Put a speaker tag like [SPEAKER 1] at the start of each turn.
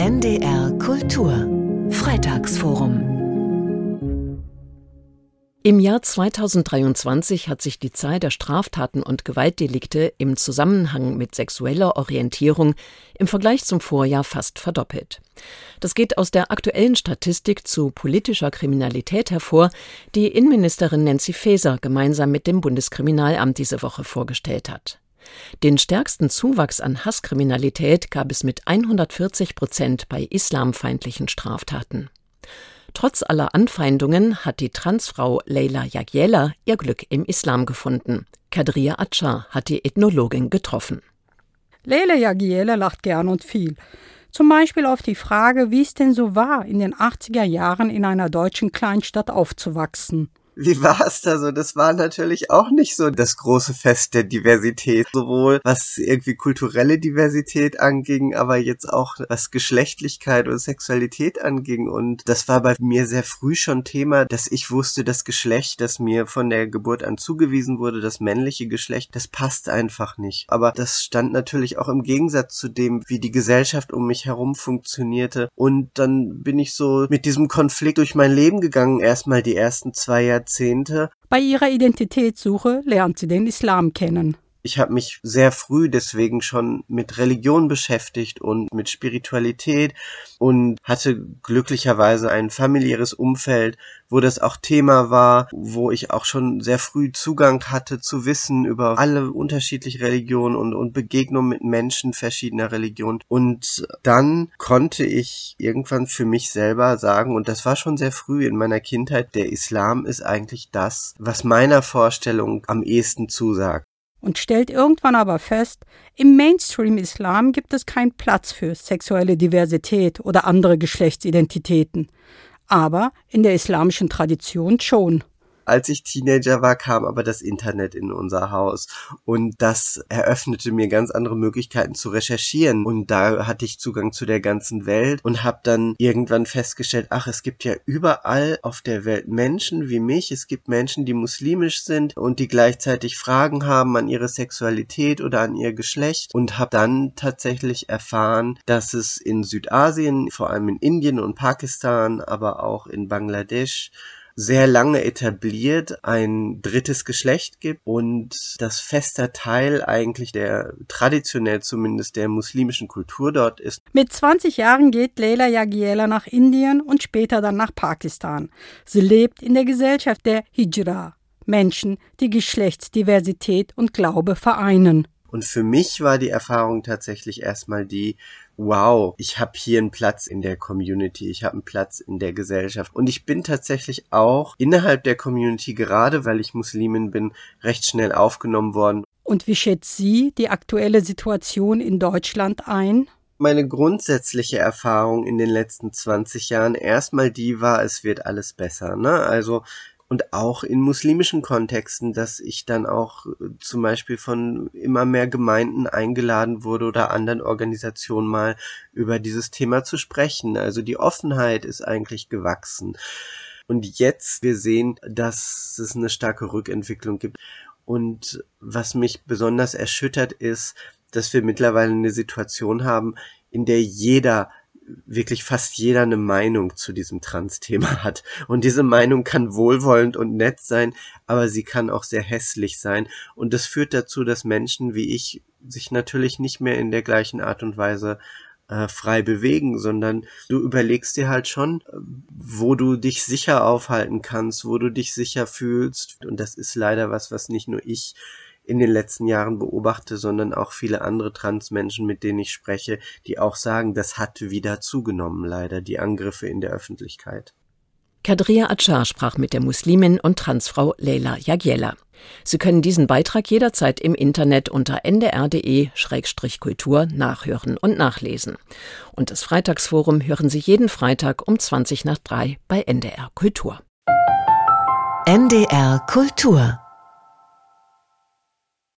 [SPEAKER 1] NDR Kultur Freitagsforum. Im Jahr 2023 hat sich die Zahl der Straftaten und Gewaltdelikte im Zusammenhang mit sexueller Orientierung im Vergleich zum Vorjahr fast verdoppelt. Das geht aus der aktuellen Statistik zu politischer Kriminalität hervor, die Innenministerin Nancy Faeser gemeinsam mit dem Bundeskriminalamt diese Woche vorgestellt hat. Den stärksten Zuwachs an Hasskriminalität gab es mit 140% bei islamfeindlichen Straftaten. Trotz aller Anfeindungen hat die Transfrau Leyla Jagiela ihr Glück im Islam gefunden. Kadriya Atschar hat die Ethnologin getroffen.
[SPEAKER 2] Leyla Jagiela lacht gern und viel. Zum Beispiel auf die Frage, wie es denn so war, in den 80er Jahren in einer deutschen Kleinstadt aufzuwachsen.
[SPEAKER 3] Wie war es da so? Das war natürlich auch nicht so das große Fest der Diversität, sowohl was irgendwie kulturelle Diversität anging, aber jetzt auch was Geschlechtlichkeit und Sexualität anging. Und das war bei mir sehr früh schon Thema, dass ich wusste, das Geschlecht, das mir von der Geburt an zugewiesen wurde, das männliche Geschlecht, das passt einfach nicht. Aber das stand natürlich auch im Gegensatz zu dem, wie die Gesellschaft um mich herum funktionierte. Und dann bin ich so mit diesem Konflikt durch mein Leben gegangen, erstmal die ersten 2 Jahrzehnte.
[SPEAKER 2] Bei ihrer Identitätssuche lernt sie den Islam kennen.
[SPEAKER 3] Ich habe mich sehr früh deswegen schon mit Religion beschäftigt und mit Spiritualität und hatte glücklicherweise ein familiäres Umfeld, wo das auch Thema war, wo ich auch schon sehr früh Zugang hatte zu Wissen über alle unterschiedlichen Religionen und Begegnungen mit Menschen verschiedener Religionen. Und dann konnte ich irgendwann für mich selber sagen, und das war schon sehr früh in meiner Kindheit, der Islam ist eigentlich das, was meiner Vorstellung am ehesten zusagt.
[SPEAKER 2] Und stellt irgendwann aber fest, im Mainstream-Islam gibt es keinen Platz für sexuelle Diversität oder andere Geschlechtsidentitäten. Aber in der islamischen Tradition schon.
[SPEAKER 3] Als ich Teenager war, kam aber das Internet in unser Haus und das eröffnete mir ganz andere Möglichkeiten zu recherchieren und da hatte ich Zugang zu der ganzen Welt und habe dann irgendwann festgestellt, es gibt ja überall auf der Welt Menschen wie mich, es gibt Menschen, die muslimisch sind und die gleichzeitig Fragen haben an ihre Sexualität oder an ihr Geschlecht und habe dann tatsächlich erfahren, dass es in Südasien, vor allem in Indien und Pakistan, aber auch in Bangladesch, sehr lange etabliert ein drittes Geschlecht gibt und das fester Teil eigentlich der, traditionell zumindest der muslimischen Kultur dort ist.
[SPEAKER 2] Mit 20 Jahren geht Leyla Jagiela nach Indien und später dann nach Pakistan. Sie lebt in der Gesellschaft der Hijra, Menschen, die Geschlechtsdiversität und Glaube vereinen.
[SPEAKER 3] Und für mich war die Erfahrung tatsächlich erstmal die, wow, ich habe hier einen Platz in der Community, ich habe einen Platz in der Gesellschaft. Und ich bin tatsächlich auch innerhalb der Community, gerade weil ich Muslimin bin, recht schnell aufgenommen worden.
[SPEAKER 2] Und wie schätzt sie die aktuelle Situation in Deutschland ein?
[SPEAKER 3] Meine grundsätzliche Erfahrung in den letzten 20 Jahren erstmal die war, es wird alles besser, ne? Also und auch in muslimischen Kontexten, dass ich dann auch zum Beispiel von immer mehr Gemeinden eingeladen wurde oder anderen Organisationen mal über dieses Thema zu sprechen. Also die Offenheit ist eigentlich gewachsen. Und jetzt, wir sehen, dass es eine starke Rückentwicklung gibt. Und was mich besonders erschüttert ist, dass wir mittlerweile eine Situation haben, in der wirklich fast jeder eine Meinung zu diesem Trans-Thema hat. Und diese Meinung kann wohlwollend und nett sein, aber sie kann auch sehr hässlich sein. Und das führt dazu, dass Menschen wie ich sich natürlich nicht mehr in der gleichen Art und Weise frei bewegen, sondern du überlegst dir halt schon, wo du dich sicher aufhalten kannst, wo du dich sicher fühlst. Und das ist leider was nicht nur ich in den letzten Jahren beobachte, sondern auch viele andere Transmenschen, mit denen ich spreche, die auch sagen, das hat wieder zugenommen, leider, die Angriffe in der Öffentlichkeit.
[SPEAKER 1] Kadriya Atschar sprach mit der Muslimin und Transfrau Leyla Jagiela. Sie können diesen Beitrag jederzeit im Internet unter ndr.de/kultur nachhören und nachlesen. Und das Freitagsforum hören Sie jeden Freitag um 2:20 bei NDR Kultur.
[SPEAKER 4] NDR Kultur